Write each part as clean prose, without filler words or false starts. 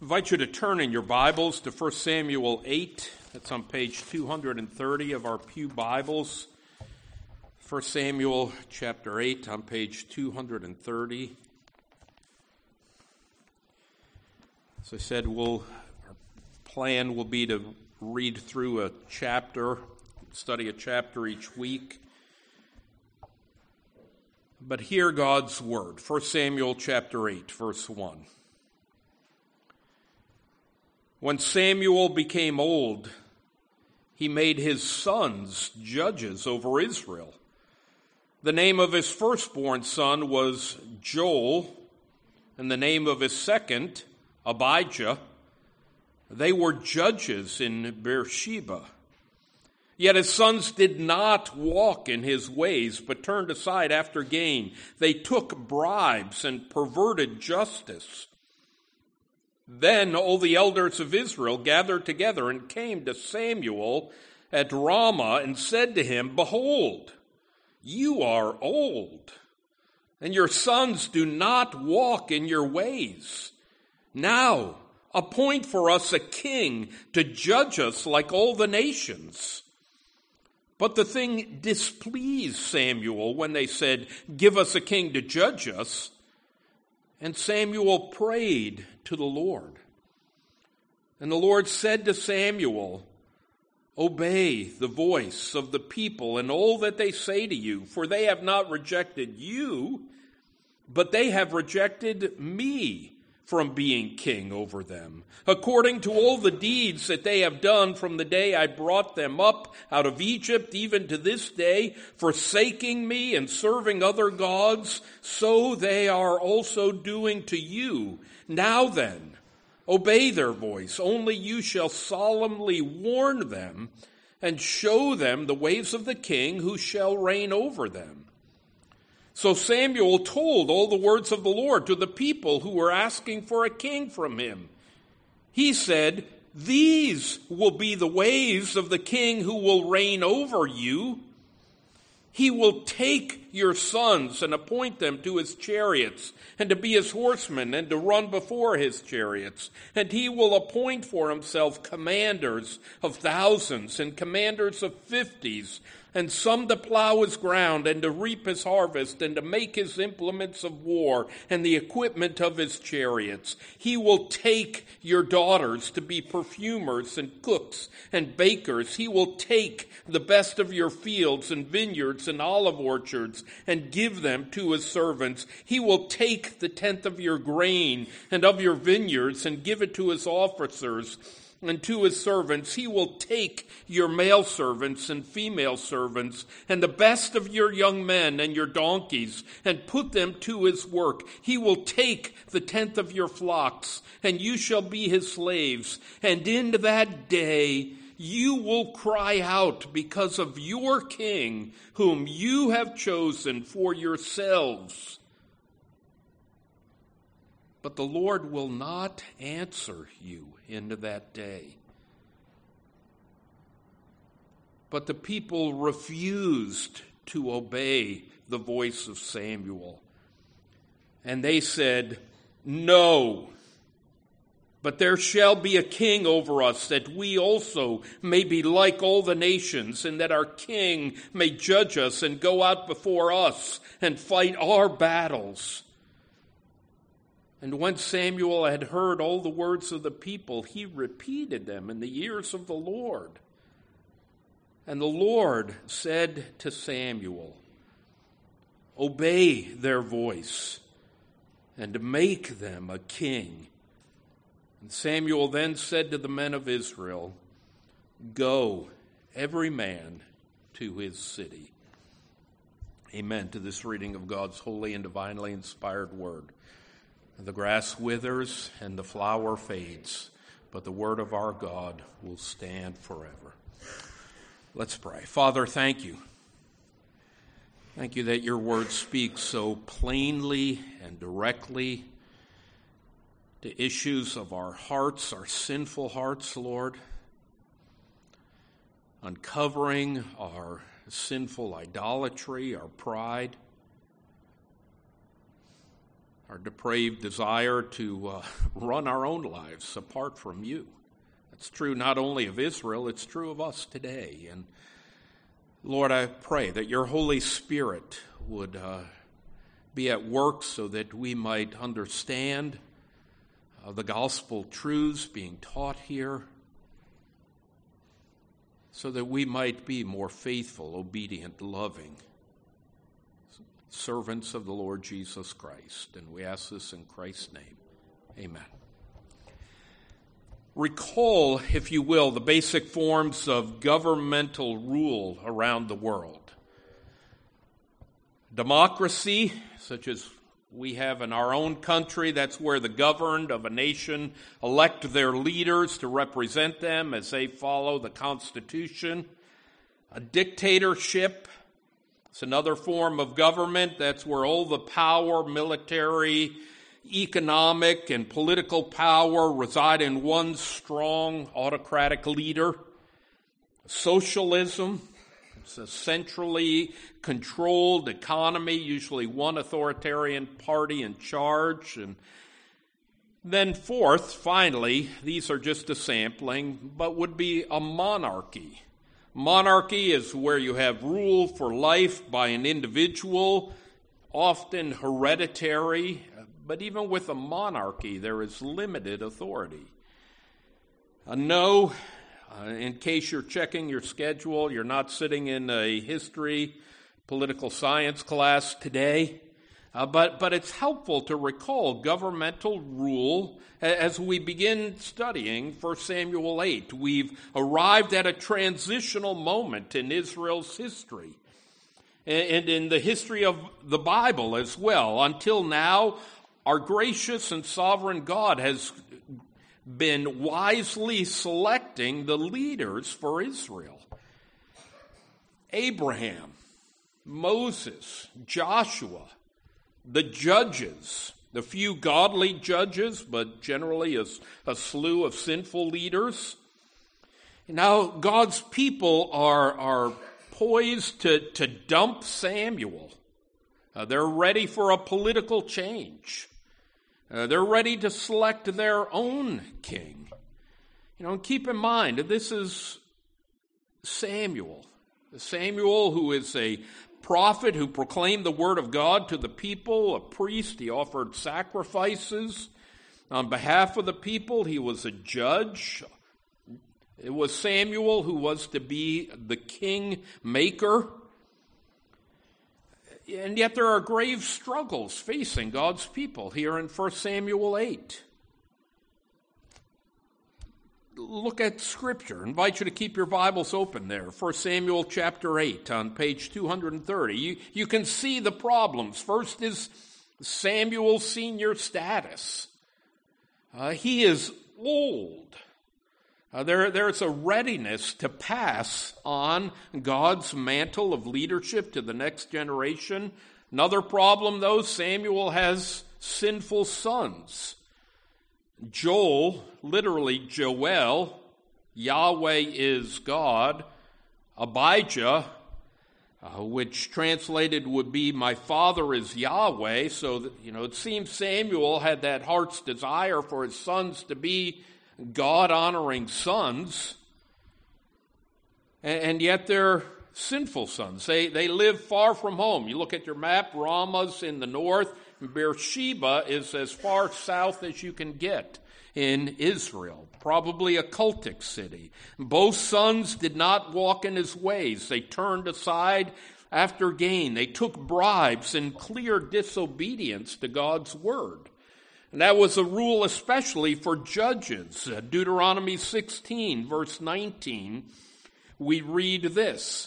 I invite you to turn in your Bibles to 1 Samuel 8. That's on page 230 of our Pew Bibles. 1 Samuel chapter 8 on page 230. As I said, our plan will be to read through a chapter, study a chapter each week. But hear God's word. 1 Samuel chapter 8, verse 1. When Samuel became old, he made his sons judges over Israel. The name of his firstborn son was Joel, and the name of his second, Abijah. They were judges in Beersheba. Yet his sons did not walk in his ways, but turned aside after gain. They took bribes and perverted justice. Then all the elders of Israel gathered together and came to Samuel at Ramah and said to him, "Behold, you are old, and your sons do not walk in your ways. Now appoint for us a king to judge us like all the nations." But the thing displeased Samuel when they said, "Give us a king to judge us." And Samuel prayed to the Lord. And the Lord said to Samuel, "Obey the voice of the people and all that they say to you, for they have not rejected you, but they have rejected me from being king over them, according to all the deeds that they have done from the day I brought them up out of Egypt, even to this day, forsaking me and serving other gods, so they are also doing to you. Now then, obey their voice, only you shall solemnly warn them and show them the ways of the king who shall reign over them." So Samuel told all the words of the Lord to the people who were asking for a king from him. He said, "These will be the ways of the king who will reign over you. He will take your sons and appoint them to his chariots and to be his horsemen and to run before his chariots. And he will appoint for himself commanders of thousands and commanders of 50s, and some to plow his ground and to reap his harvest and to make his implements of war and the equipment of his chariots. He will take your daughters to be perfumers and cooks and bakers. He will take the best of your fields and vineyards and olive orchards and give them to his servants. He will take the tenth of your grain and of your vineyards and give it to his officers and to his servants. He will take your male servants and female servants and the best of your young men and your donkeys and put them to his work. He will take the tenth of your flocks, and you shall be his slaves. And in that day you will cry out because of your king, whom you have chosen for yourselves. But the Lord will not answer you in that day." But the people refused to obey the voice of Samuel. And they said, "No, but there shall be a king over us, that we also may be like all the nations, and that our king may judge us and go out before us and fight our battles." And when Samuel had heard all the words of the people, he repeated them in the ears of the Lord. And the Lord said to Samuel, "Obey their voice and make them a king." And Samuel then said to the men of Israel, "Go, every man to his city." Amen to this reading of God's holy and divinely inspired word. The grass withers and the flower fades, but the word of our God will stand forever. Let's pray. Father, thank you. Thank you that your word speaks so plainly and directly to issues of our hearts, our sinful hearts, Lord, uncovering our sinful idolatry, our pride. our depraved desire to run our own lives apart from you. That's true not only of Israel, it's true of us today. And Lord, I pray that your Holy Spirit would be at work so that we might understand the gospel truths being taught here, so that we might be more faithful, obedient, loving servants of the Lord Jesus Christ. And we ask this in Christ's name. Amen. Recall, if you will, the basic forms of governmental rule around the world. Democracy, such as we have in our own country, that's where the governed of a nation elect their leaders to represent them as they follow the Constitution. A dictatorship, it's another form of government. That's where all the power, military, economic, and political power reside in one strong autocratic leader. Socialism, it's a centrally controlled economy, usually one authoritarian party in charge. And then fourth, finally, these are just a sampling, but would be a monarchy. Monarchy is where you have rule for life by an individual, often hereditary, but even with a monarchy, there is limited authority. In case you're checking your schedule, you're not sitting in a history, political science class today, but it's helpful to recall governmental rule as we begin studying 1 Samuel 8. We've arrived at a transitional moment in Israel's history and in the history of the Bible as well. Until now, our gracious and sovereign God has been wisely selecting the leaders for Israel. Abraham, Moses, Joshua, the judges, the few godly judges, but generally a slew of sinful leaders. Now, God's people are poised to dump Samuel. They're ready for a political change. They're ready to select their own king. And keep in mind, this is Samuel. Samuel, who is a prophet who proclaimed the word of God to the people, a priest. He offered sacrifices on behalf of the people. He was a judge. It was Samuel who was to be the king maker. And yet there are grave struggles facing God's people here in 1 Samuel 8. Look at Scripture. I invite you to keep your Bibles open there. 1 Samuel chapter 8 on page 230. You can see the problems. First is Samuel's senior status. He is old. There's a readiness to pass on God's mantle of leadership to the next generation. Another problem, though, Samuel has sinful sons. Joel, literally Joel, Yahweh is God. Abijah, which translated would be my father is Yahweh. So that, it seems Samuel had that heart's desire for his sons to be God-honoring sons, and yet they're sinful sons. They live far from home. You look at your map, Ramah's in the north, and Beersheba is as far south as you can get in Israel, probably a cultic city. Both sons did not walk in his ways. They turned aside after gain. They took bribes in clear disobedience to God's word. And that was a rule especially for judges. Deuteronomy 16, verse 19, we read this.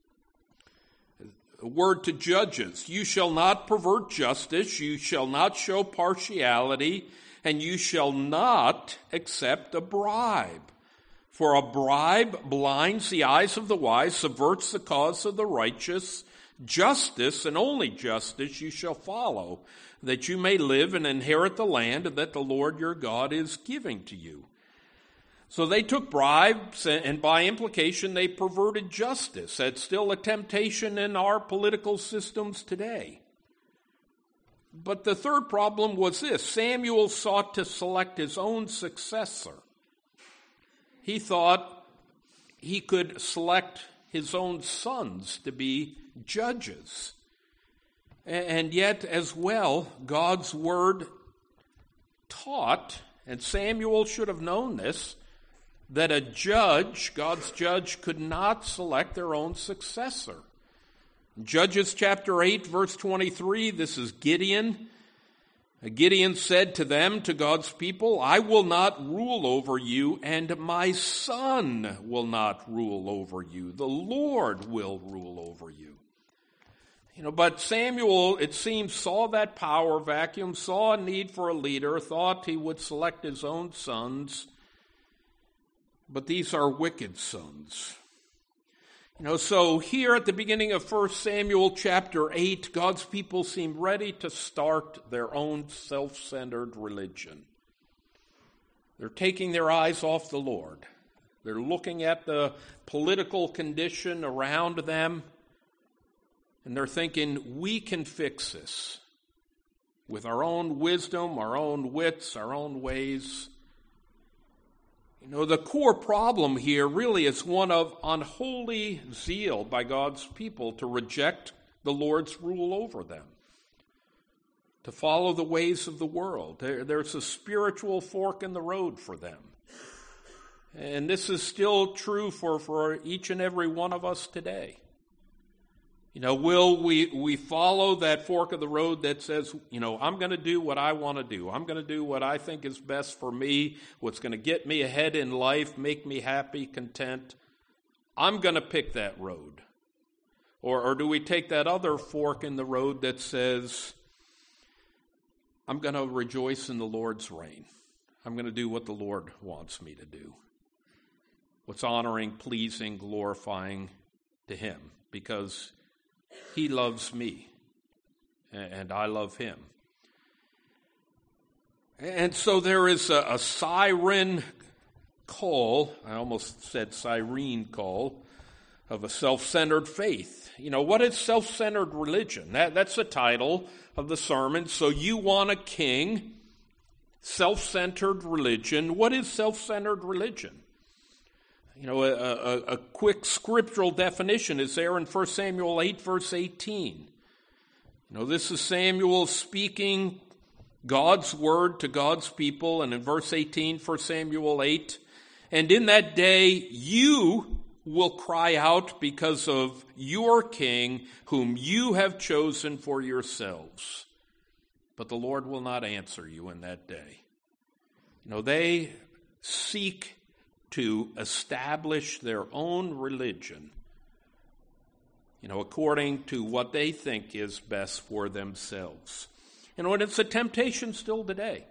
A word to judges, you shall not pervert justice, you shall not show partiality, and you shall not accept a bribe. For a bribe blinds the eyes of the wise, subverts the cause of the righteous. Justice, and only justice, you shall follow, that you may live and inherit the land that the Lord your God is giving to you. So they took bribes, and by implication they perverted justice. That's still a temptation in our political systems today. But the third problem was this: Samuel sought to select his own successor. He thought he could select his own sons to be judges. And yet, as well, God's word taught, and Samuel should have known this, that a judge, God's judge, could not select their own successor. Judges chapter 8, verse 23, this is Gideon. Gideon said to them, to God's people, "I will not rule over you, and my son will not rule over you. The Lord will rule over you." But Samuel, it seems, saw that power vacuum, saw a need for a leader, thought he would select his own sons. But these are wicked sons. So here at the beginning of 1 Samuel chapter 8, God's people seem ready to start their own self-centered religion. They're taking their eyes off the Lord. They're looking at the political condition around them, and they're thinking, we can fix this with our own wisdom, our own wits, our own ways. The core problem here really is one of unholy zeal by God's people to reject the Lord's rule over them, to follow the ways of the world. There's a spiritual fork in the road for them. And this is still true for each and every one of us today. Will we follow that fork of the road that says, I'm going to do what I want to do. I'm going to do what I think is best for me, what's going to get me ahead in life, make me happy, content. I'm going to pick that road. Or do we take that other fork in the road that says, I'm going to rejoice in the Lord's reign. I'm going to do what the Lord wants me to do. What's honoring, pleasing, glorifying to Him, because He loves me, and I love Him. And so there is a siren call, I almost said siren call, of a self-centered faith. What is self-centered religion? That's the title of the sermon. So you want a king, self-centered religion. What is self-centered religion? A quick scriptural definition is there in 1 Samuel 8, verse 18. This is Samuel speaking God's word to God's people, and in verse 18, 1 Samuel 8, "And in that day you will cry out because of your king, whom you have chosen for yourselves. But the Lord will not answer you in that day." They seek to establish their own religion, according to what they think is best for themselves. And it's a temptation still today.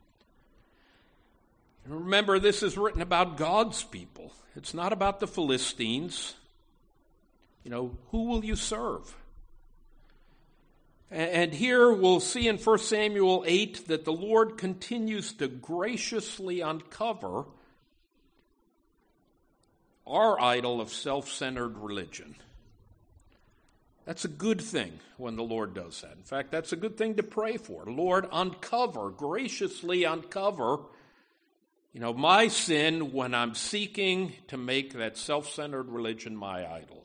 Remember, this is written about God's people. It's not about the Philistines. Who will you serve? And here we'll see in 1 Samuel 8 that the Lord continues to graciously uncover our idol of self-centered religion. That's a good thing when the Lord does that. In fact, that's a good thing to pray for. Lord, graciously uncover, my sin when I'm seeking to make that self-centered religion my idol.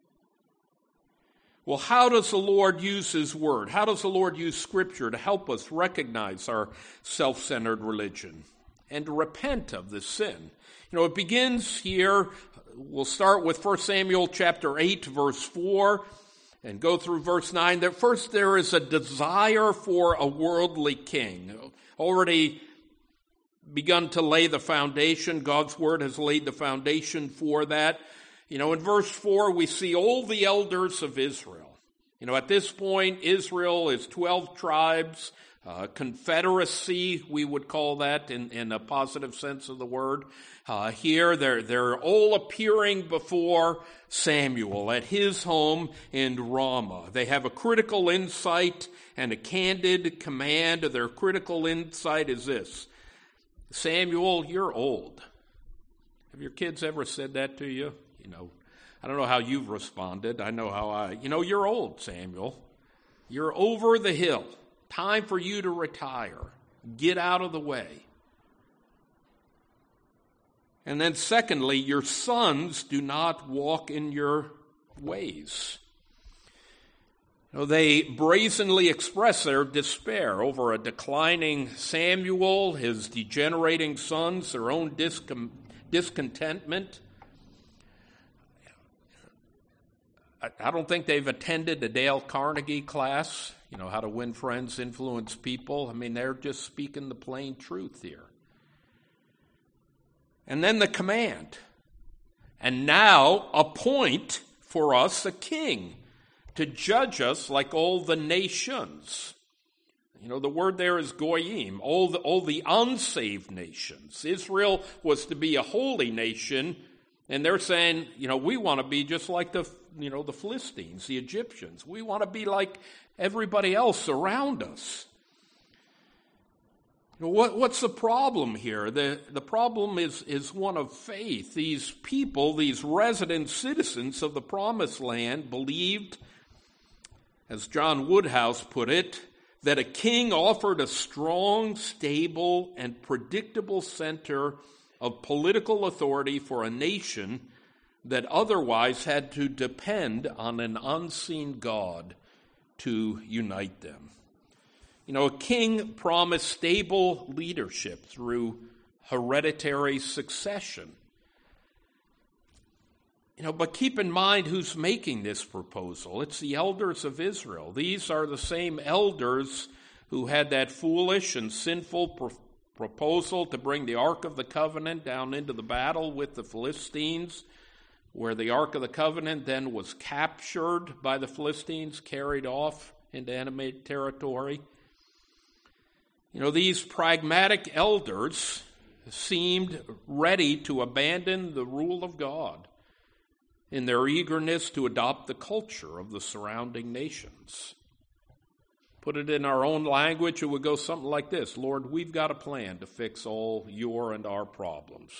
Well, how does the Lord use His Word? How does the Lord use Scripture to help us recognize our self-centered religion and to repent of this sin? It begins here. We'll start with 1 Samuel chapter 8, verse 4, and go through verse 9. That first there is a desire for a worldly king. Already begun to lay the foundation. God's word has laid the foundation for that. In verse 4, we see all the elders of Israel. At this point, Israel is 12 tribes, confederacy, we would call that in a positive sense of the word. Here, they're all appearing before Samuel at his home in Ramah. They have a critical insight and a candid command. Their critical insight is this: Samuel, you're old. Have your kids ever said that to you? I don't know how you've responded. I know how you're old, Samuel. You're over the hill. Time for you to retire. Get out of the way. And then secondly, your sons do not walk in your ways. They brazenly express their despair over a declining Samuel, his degenerating sons, their own discontentment. I don't think they've attended a Dale Carnegie class, how to win friends, influence people. They're just speaking the plain truth here. And then the command. And now appoint for us a king to judge us like all the nations. The word there is goyim, all the unsaved nations. Israel was to be a holy nation, and they're saying, we want to be just like the Philistines, the Egyptians. We want to be like everybody else around us. What's the problem here? The problem is one of faith. These people, these resident citizens of the Promised Land, believed, as John Woodhouse put it, that a king offered a strong, stable, and predictable center of political authority for a nation that otherwise had to depend on an unseen God to unite them. A king promised stable leadership through hereditary succession. But keep in mind who's making this proposal. It's the elders of Israel. These are the same elders who had that foolish and sinful proposal to bring the Ark of the Covenant down into the battle with the Philistines, where the Ark of the Covenant then was captured by the Philistines, carried off into enemy territory. These pragmatic elders seemed ready to abandon the rule of God in their eagerness to adopt the culture of the surrounding nations. Put it in our own language, it would go something like this: Lord, we've got a plan to fix all your and our problems.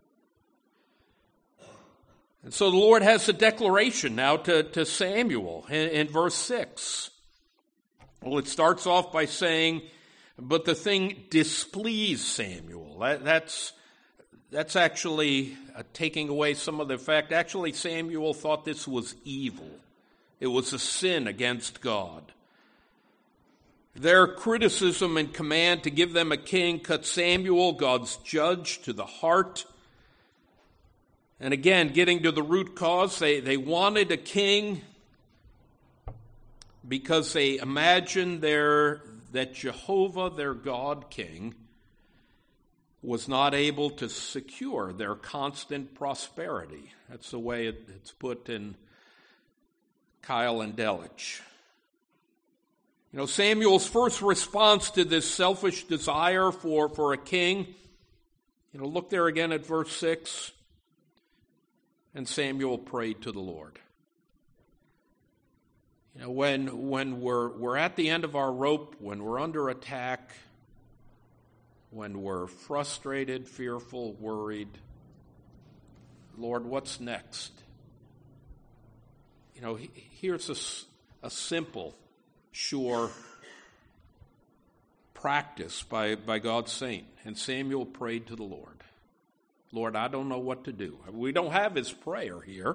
And so the Lord has a declaration now to Samuel in verse 6. Well, it starts off by saying, but the thing displeased Samuel. That's actually taking away some of the effect. Actually, Samuel thought this was evil. It was a sin against God. Their criticism and command to give them a king cut Samuel, God's judge, to the heart. And again, getting to the root cause, they wanted a king because they imagined that Jehovah, their God King, was not able to secure their constant prosperity. That's the way it's put in Kyle and Delitzsch. Samuel's first response to this selfish desire for a king, look there again at verse 6. And Samuel prayed to the Lord. When we're at the end of our rope, when we're under attack, when we're frustrated, fearful, worried, Lord, what's next? Here's a simple, sure practice by God's saint. And Samuel prayed to the Lord. Lord, I don't know what to do. We don't have his prayer here.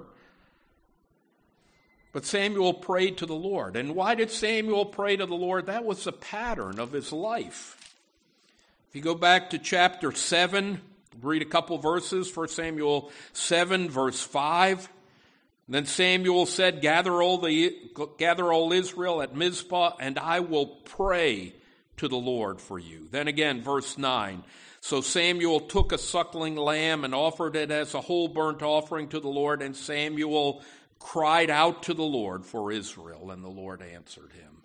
But Samuel prayed to the Lord. And why did Samuel pray to the Lord? That was the pattern of his life. If you go back to chapter 7, read a couple verses, 1 Samuel 7, verse 5. Then Samuel said, gather all Israel at Mizpah, and I will pray to the Lord for you. Then again, verse 9. So Samuel took a suckling lamb and offered it as a whole burnt offering to the Lord, and Samuel cried out to the Lord for Israel, and the Lord answered him.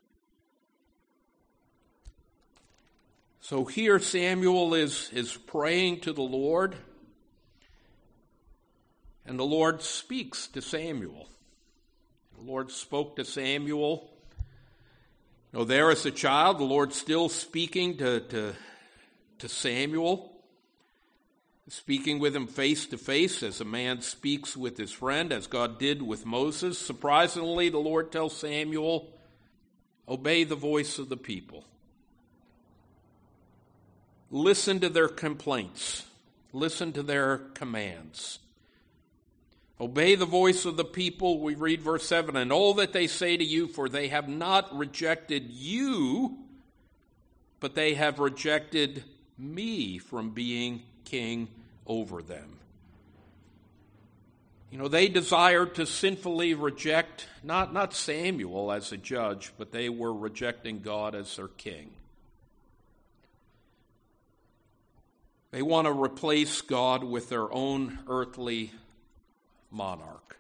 So here Samuel is praying to the Lord, and the Lord speaks to Samuel. The Lord spoke to Samuel. There as a child, the Lord still speaking to Samuel, speaking with him face to face as a man speaks with his friend, as God did with Moses. Surprisingly, the Lord tells Samuel, obey the voice of the people. listen to their complaints. Listen to their commands. Obey the voice of the people, we read verse 7, and all that they say to you, for they have not rejected you, but they have rejected me from being king over them. They desired to sinfully reject not Samuel as a judge, but they were rejecting God as their king. They want to replace God with their own earthly monarch.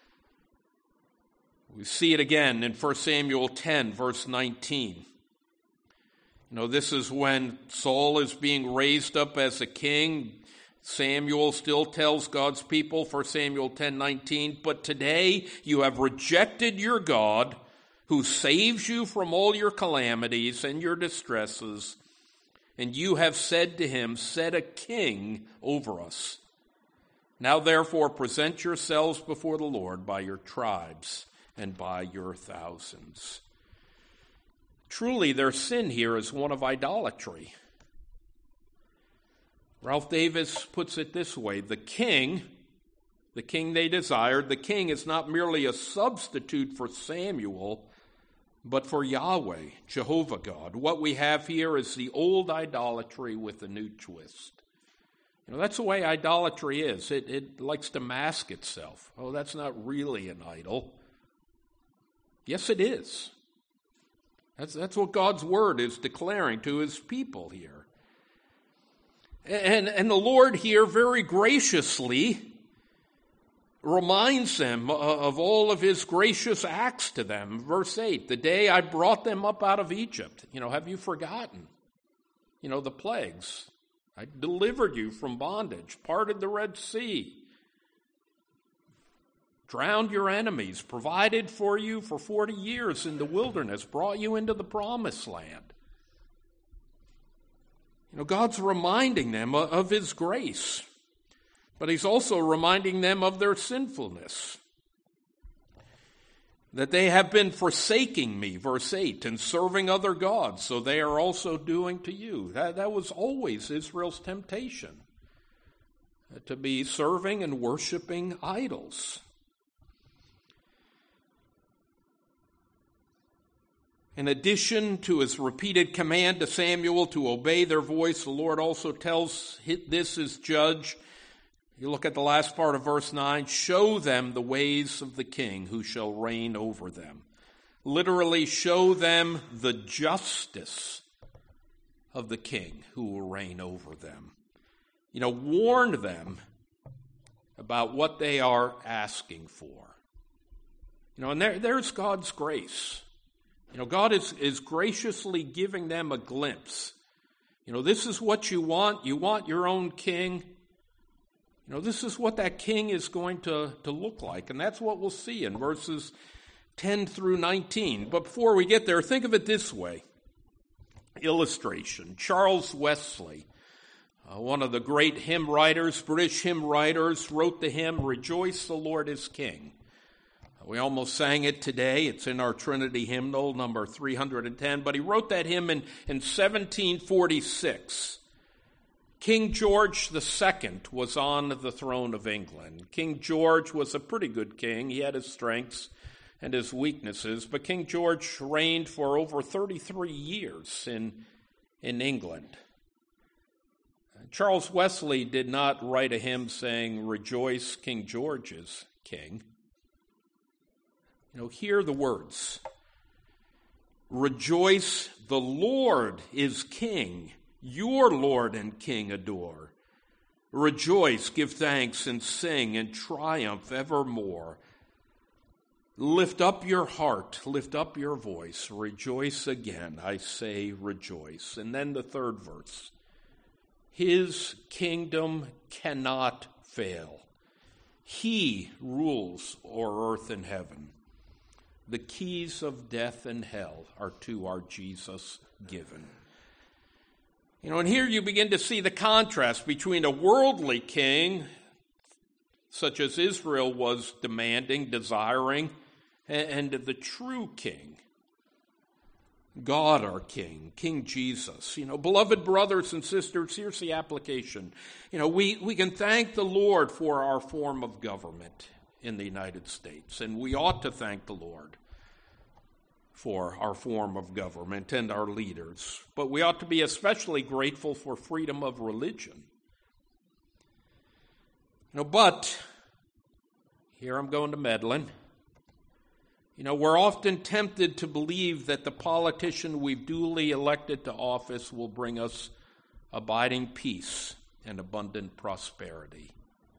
We see it again in 1 Samuel 10, verse 19. This is when Saul is being raised up as a king. Samuel still tells God's people, 1 Samuel 10:19, but today you have rejected your God who saves you from all your calamities and your distresses, and you have said to him, set a king over us. Now therefore present yourselves before the Lord by your tribes and by your thousands. Truly their sin here is one of idolatry. Ralph Davis puts it this way, the king they desired, the king is not merely a substitute for Samuel, but for Yahweh, Jehovah God. What we have here is the old idolatry with a new twist. That's the way idolatry is. It likes to mask itself. Oh, that's not really an idol. Yes, it is. That's what God's word is declaring to his people here. And the Lord here very graciously reminds them of all of his gracious acts to them. Verse 8, the day I brought them up out of Egypt. Have you forgotten? The plagues. I delivered you from bondage, parted the Red Sea, drowned your enemies, provided for you for 40 years in the wilderness, brought you into the promised land. God's reminding them of his grace, but he's also reminding them of their sinfulness. That they have been forsaking me, verse 8, and serving other gods, so they are also doing to you. That was always Israel's temptation, to be serving and worshiping idols. In addition to his repeated command to Samuel to obey their voice, the Lord also tells this as judge. You look at the last part of verse 9, show them the ways of the king who shall reign over them. Literally, show them the justice of the king who will reign over them. Warn them about what they are asking for. And there's God's grace. God is graciously giving them a glimpse. This is what you want. You want your own king. This is what that king is going to look like. And that's what we'll see in verses 10 through 19. But before we get there, think of it this way. Illustration. Charles Wesley, one of the great hymn writers, British hymn writers, wrote the hymn, Rejoice, the Lord is King. We almost sang it today. It's in our Trinity hymnal, number 310. But he wrote that hymn in 1746. King George II was on the throne of England. King George was a pretty good king. He had his strengths and his weaknesses. But King George reigned for over 33 years in England. Charles Wesley did not write a hymn saying, Rejoice, King George is king. Hear the words. Rejoice, the Lord is king. Your Lord and King adore. Rejoice, give thanks, and sing, and triumph evermore. Lift up your heart, lift up your voice. Rejoice again, I say rejoice. And then the third verse. His kingdom cannot fail. He rules o'er earth and heaven. The keys of death and hell are to our Jesus given. And here you begin to see the contrast between a worldly king, such as Israel was demanding, desiring, and the true king. God our King, King Jesus. Beloved brothers and sisters, here's the application. We can thank the Lord for our form of government in the United States, and we ought to thank the Lord for our form of government and our leaders. But we ought to be especially grateful for freedom of religion. But here I'm going to meddling. We're often tempted to believe that the politician we've duly elected to office will bring us abiding peace and abundant prosperity.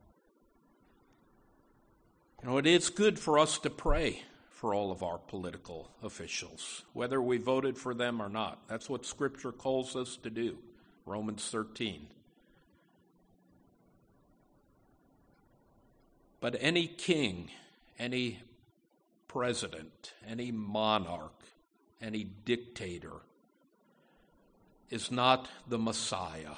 It is good for us to pray for all of our political officials, whether we voted for them or not. That's what Scripture calls us to do, Romans 13. But any king, any president, any monarch, any dictator is not the Messiah.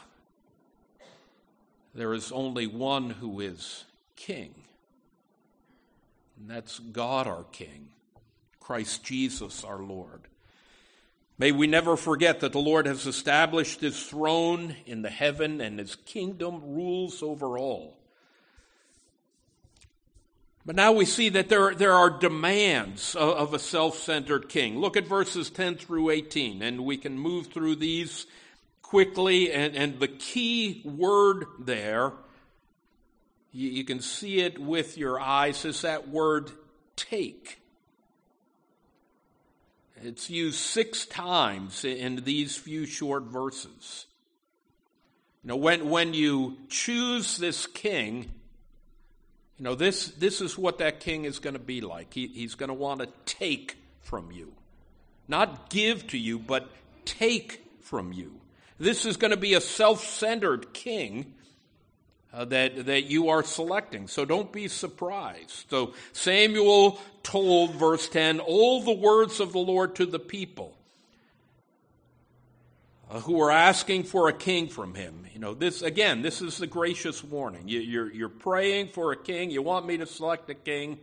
There is only one who is king, and that's God our King, Christ Jesus our Lord. May we never forget that the Lord has established his throne in the heaven and his kingdom rules over all. But now we see that there are demands of a self-centered king. Look at verses 10 through 18, and we can move through these quickly. And the key word there, you can see it with your eyes, is that word take. It's used 6 times in these few short verses. When you choose this king, this is what that king is going to be like. He's going to want to take from you. Not give to you, but take from you. This is going to be a self-centered king that you are selecting. So don't be surprised. So Samuel told, verse 10, all the words of the Lord to the people who were asking for a king from him. This is the gracious warning. You're praying for a king. You want me to select a king.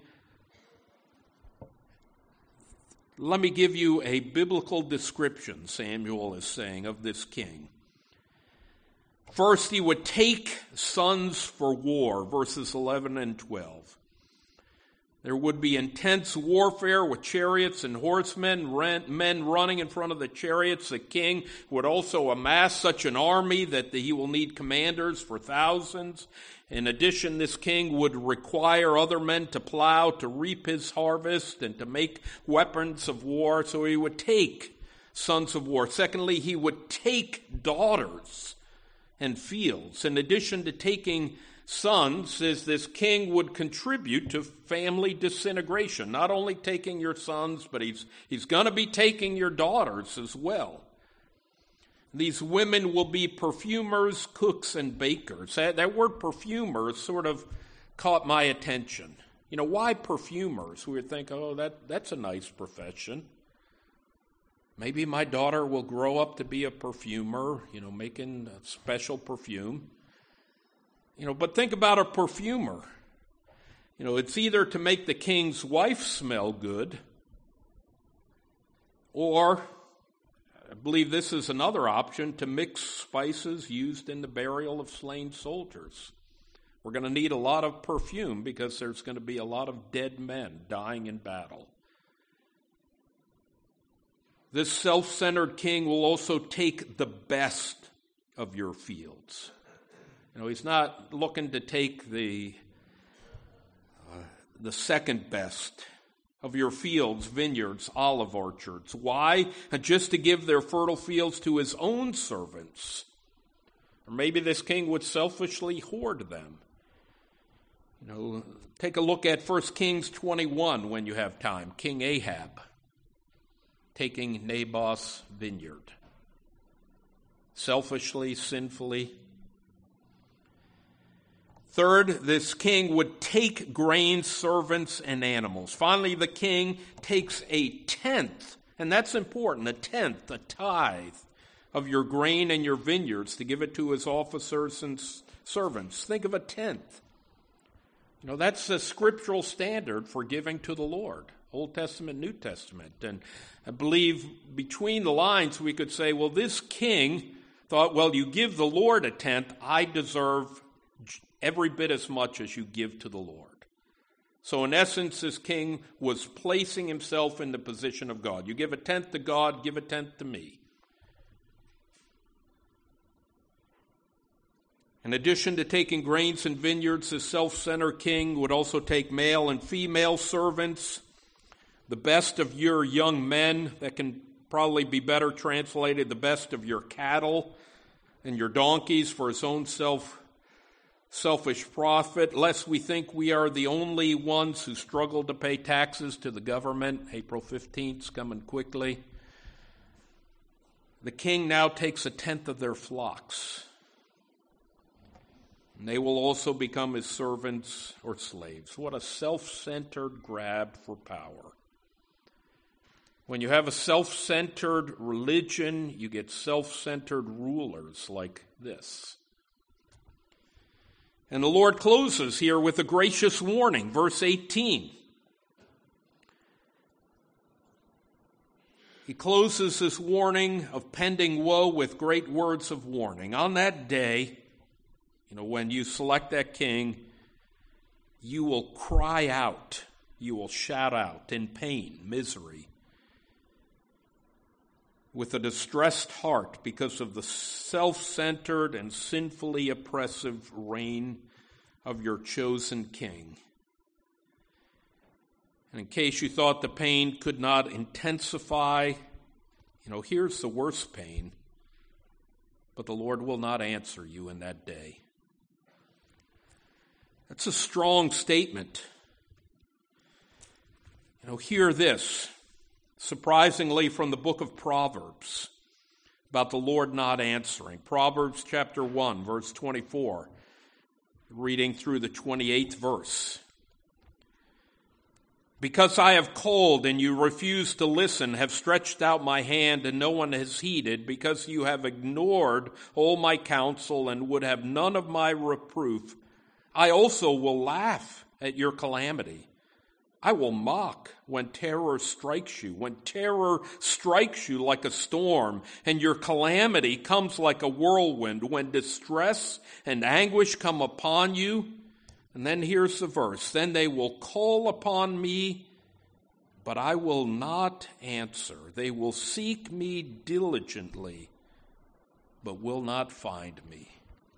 Let me give you a biblical description, Samuel is saying, of this king. First, he would take sons for war, verses 11 and 12. There would be intense warfare with chariots and horsemen, men running in front of the chariots. The king would also amass such an army that he will need commanders for thousands. In addition, this king would require other men to plow, to reap his harvest, and to make weapons of war. So he would take sons of war. Secondly, he would take daughters and fields. In addition to taking sons, this king would contribute to family disintegration. Not only taking your sons, but he's going to be taking your daughters as well. These women will be perfumers, cooks, and bakers. That word perfumers sort of caught my attention. Why perfumers? We would think, that's a nice profession. Maybe my daughter will grow up to be a perfumer, making a special perfume. But think about a perfumer. It's either to make the king's wife smell good, or, I believe this is another option, to mix spices used in the burial of slain soldiers. We're going to need a lot of perfume because there's going to be a lot of dead men dying in battle. This self-centered king will also take the best of your fields. He's not looking to take the second best of your fields, vineyards, olive orchards. Why? Just to give their fertile fields to his own servants. Or maybe this king would selfishly hoard them. Take a look at 1 Kings 21 when you have time. King Ahab taking Naboth's vineyard. Selfishly, sinfully. Third, this king would take grain, servants, and animals. Finally, the king takes a tenth, and that's important, a tenth, a tithe of your grain and your vineyards to give it to his officers and servants. Think of a tenth. That's the scriptural standard for giving to the Lord. Old Testament, New Testament. And I believe between the lines we could say, well, this king thought, well, you give the Lord a tenth, I deserve every bit as much as you give to the Lord. So in essence, this king was placing himself in the position of God. You give a tenth to God, give a tenth to me. In addition to taking grains and vineyards, this self-centered king would also take male and female servants, the best of your young men, that can probably be better translated, the best of your cattle and your donkeys for his own selfish profit, lest we think we are the only ones who struggle to pay taxes to the government. April 15th is coming quickly. The king now takes a tenth of their flocks, and they will also become his servants or slaves. What a self-centered grab for power. When you have a self-centered religion, you get self-centered rulers like this. And the Lord closes here with a gracious warning, verse 18. He closes this warning of pending woe with great words of warning. On that day, when you select that king, you will cry out, you will shout out in pain, misery, with a distressed heart because of the self-centered and sinfully oppressive reign of your chosen king. And in case you thought the pain could not intensify, here's the worst pain. But the Lord will not answer you in that day. That's a strong statement. Hear this. Surprisingly, from the book of Proverbs, about the Lord not answering. Proverbs chapter 1, verse 24, reading through the 28th verse. Because I have called and you refuse to listen, have stretched out my hand and no one has heeded, because you have ignored all my counsel and would have none of my reproof, I also will laugh at your calamity. I will mock when terror strikes you, when terror strikes you like a storm, and your calamity comes like a whirlwind, when distress and anguish come upon you. And then here's the verse, then they will call upon me, but I will not answer. They will seek me diligently, but will not find me.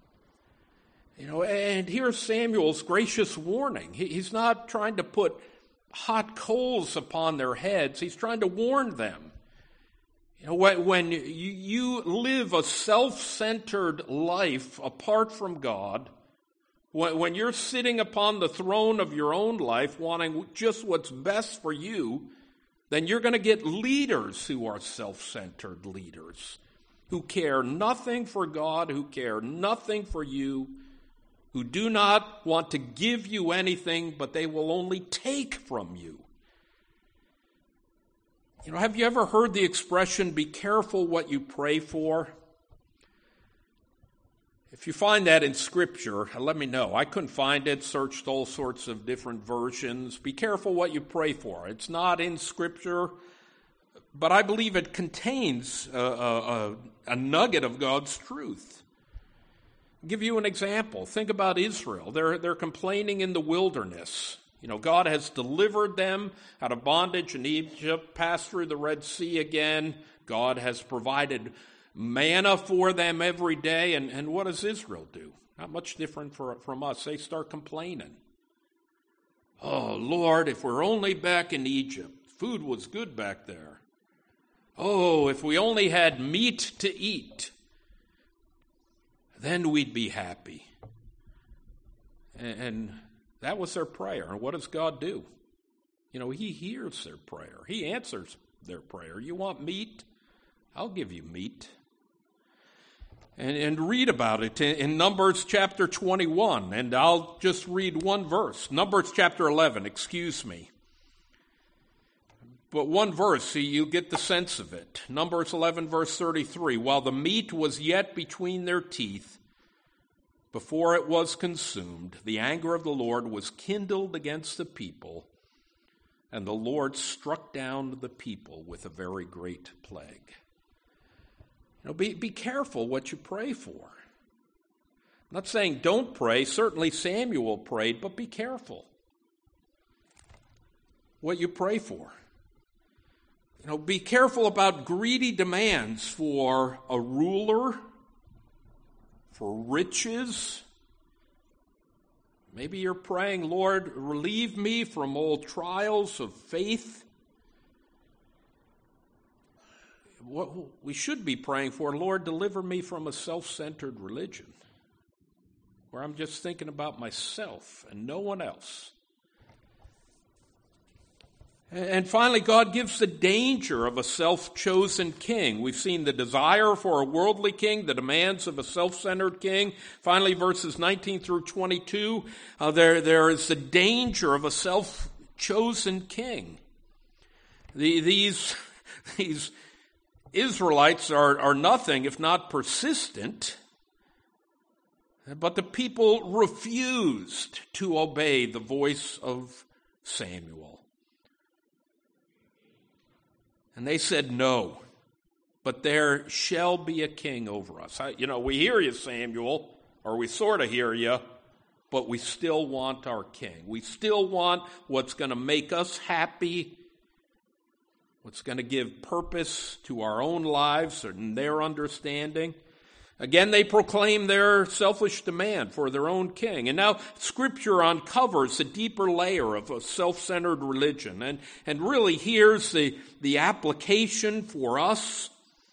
And here's Samuel's gracious warning. He's not trying to put hot coals upon their heads. He's trying to warn them. When you live a self-centered life apart from God, when you're sitting upon the throne of your own life, wanting just what's best for you, then you're going to get leaders who are self-centered leaders, who care nothing for God, who care nothing for you, who do not want to give you anything, but they will only take from you. Have you ever heard the expression, be careful what you pray for? If you find that in Scripture, let me know. I couldn't find it, searched all sorts of different versions. Be careful what you pray for. It's not in Scripture, but I believe it contains a nugget of God's truth. I'll give you an example. Think about Israel. They're complaining in the wilderness. God has delivered them out of bondage in Egypt, passed through the Red Sea again. God has provided manna for them every day. And what does Israel do? Not much different from us. They start complaining. Oh, Lord, if we're only back in Egypt. Food was good back there. Oh, if we only had meat to eat, then we'd be happy. And that was their prayer. And what does God do? He hears their prayer. He answers their prayer. You want meat? I'll give you meat. And read about it in Numbers chapter 21. And I'll just read one verse. Numbers chapter 11, excuse me. But one verse, so you get the sense of it. Numbers 11, verse 33. While the meat was yet between their teeth, before it was consumed, the anger of the Lord was kindled against the people, and the Lord struck down the people with a very great plague. Be careful what you pray for. I'm not saying don't pray. Certainly Samuel prayed, but be careful what you pray for. Be careful about greedy demands for a ruler, for riches. Maybe you're praying, Lord, relieve me from all trials of faith. What we should be praying for, Lord, deliver me from a self-centered religion where I'm just thinking about myself and no one else. And finally, God gives the danger of a self-chosen king. We've seen the desire for a worldly king, the demands of a self-centered king. Finally, verses 19 through 22, there is the danger of a self-chosen king. These Israelites are nothing if not persistent, but the people refused to obey the voice of Samuel. And they said, no, but there shall be a king over us. We hear you, Samuel, or we sort of hear you, but we still want our king. We still want what's going to make us happy, what's going to give purpose to our own lives and their understanding. Again, they proclaim their selfish demand for their own king. And now Scripture uncovers a deeper layer of a self-centered religion. And really here's the application for us.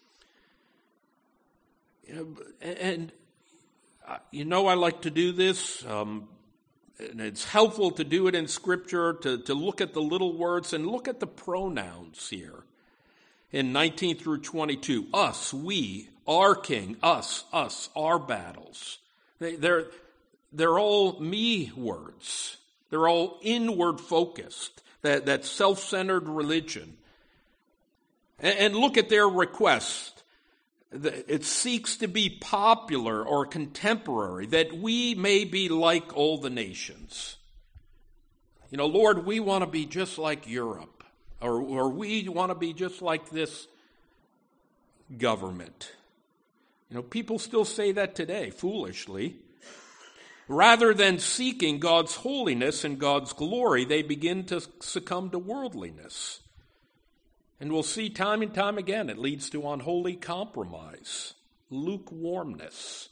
And I like to do this. And it's helpful to do it in Scripture, to look at the little words and look at the pronouns here. In 19 through 22, us, we, our king, us, our battles. They're all me words. They're all inward focused, that self-centered religion. And look at their request. It seeks to be popular or contemporary, that we may be like all the nations. Lord, we want to be just like Europe, or we want to be just like this government. People still say that today, foolishly. Rather than seeking God's holiness and God's glory, they begin to succumb to worldliness. And we'll see time and time again, it leads to unholy compromise, lukewarmness.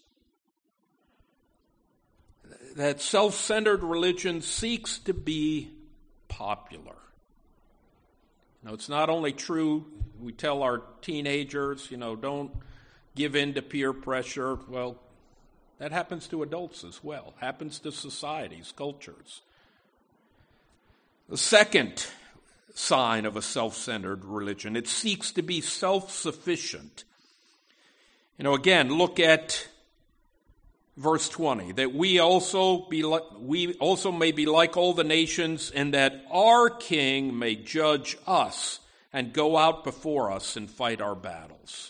That self-centered religion seeks to be popular. Now, it's not only true, we tell our teenagers, don't give in to peer pressure. Well, that happens to adults as well. Happens to societies, cultures. The second sign of a self-centered religion, it seeks to be self-sufficient. Again, look at verse 20, that we also may be like all the nations, and that our king may judge us and go out before us and fight our battles.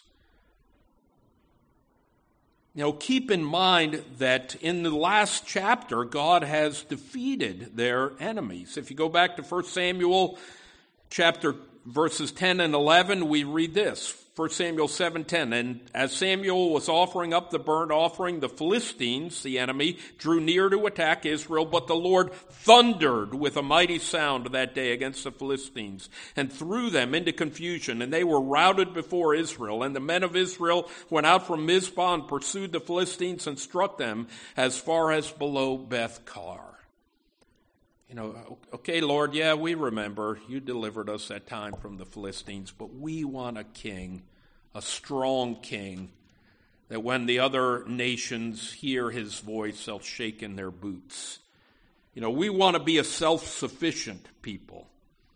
Keep in mind that in the last chapter, God has defeated their enemies. If you go back to 1 Samuel chapter verses 10 and 11, we read this. 1 Samuel 7:10, and as Samuel was offering up the burnt offering, the Philistines, the enemy, drew near to attack Israel, but the Lord thundered with a mighty sound that day against the Philistines and threw them into confusion, and they were routed before Israel. And the men of Israel went out from Mizpah and pursued the Philistines and struck them as far as below Beth-kar. Okay, Lord, yeah, we remember you delivered us that time from the Philistines, but we want a king, a strong king, that when the other nations hear his voice, they'll shake in their boots. We want to be a self-sufficient people.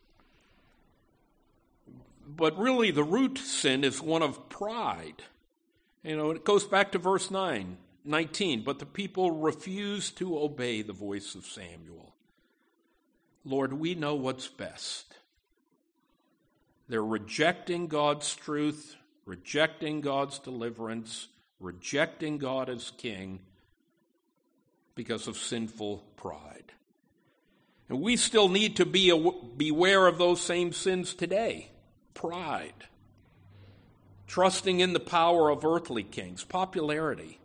But really, the root sin is one of pride. It goes back to verse 19, but the people refused to obey the voice of Samuel. Lord, we know what's best. They're rejecting God's truth, rejecting God's deliverance, rejecting God as king because of sinful pride. And we still need to beware of those same sins today. Pride, trusting in the power of earthly kings, popularity.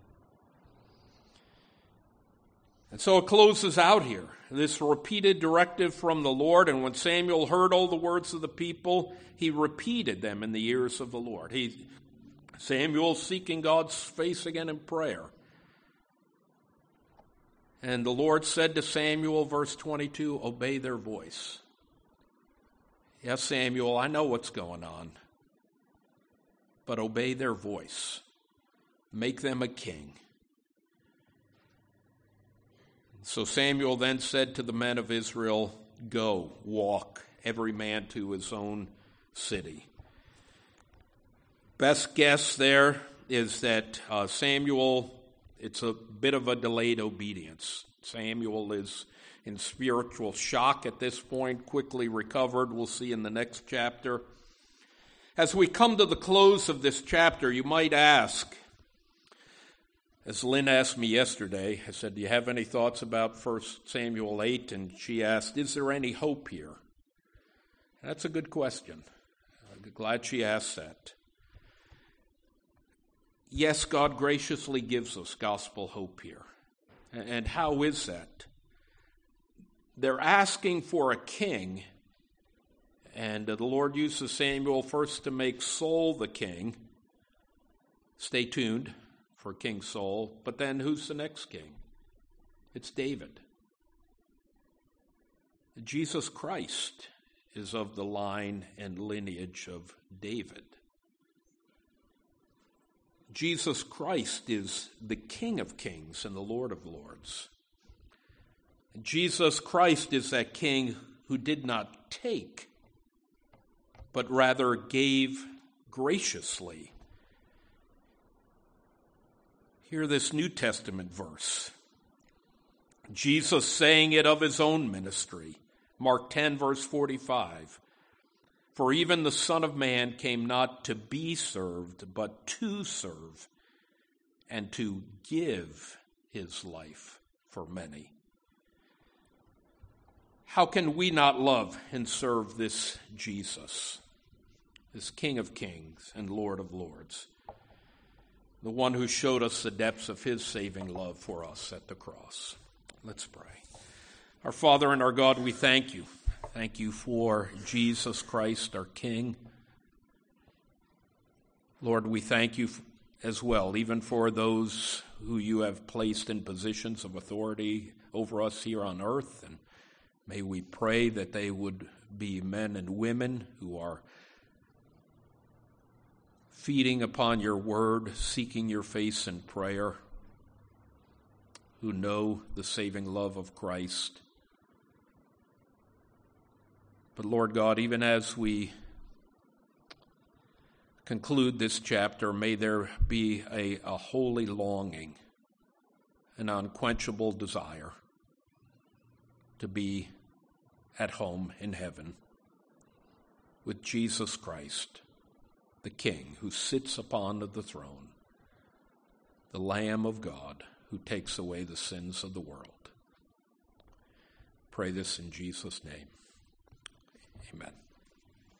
And so it closes out here, this repeated directive from the Lord. And when Samuel heard all the words of the people, he repeated them in the ears of the Lord. Samuel seeking God's face again in prayer. And the Lord said to Samuel, verse 22, obey their voice. Yes, Samuel, I know what's going on, but obey their voice. Make them a king. So Samuel then said to the men of Israel, go, walk, every man to his own city. Best guess there is that Samuel, it's a bit of a delayed obedience. Samuel is in spiritual shock at this point, quickly recovered. We'll see in the next chapter. As we come to the close of this chapter, you might ask, as Lynn asked me yesterday, I said, do you have any thoughts about 1 Samuel 8? And she asked, is there any hope here? That's a good question. I'm glad she asked that. Yes, God graciously gives us gospel hope here. And how is that? They're asking for a king, and the Lord uses Samuel first to make Saul the king. Stay tuned for King Saul. But then who's the next king? It's David. Jesus Christ is of the line and lineage of David. Jesus Christ is the King of Kings and the Lord of Lords. Jesus Christ is that King who did not take, but rather gave graciously. Hear this New Testament verse. Jesus saying it of his own ministry. Mark 10, verse 45. For even the Son of Man came not to be served, but to serve, and to give his life for many. How can we not love and serve this Jesus, this King of Kings and Lord of Lords, the one who showed us the depths of his saving love for us at the cross? Let's pray. Our Father and our God, we thank you. Thank you for Jesus Christ, our King. Lord, we thank you as well, even for those who you have placed in positions of authority over us here on earth. And may we pray that they would be men and women who are feeding upon your word, seeking your face in prayer, who know the saving love of Christ. But Lord God, even as we conclude this chapter, may there be a holy longing, an unquenchable desire to be at home in heaven with Jesus Christ, the King who sits upon the throne, the Lamb of God who takes away the sins of the world. Pray this in Jesus' name. Amen.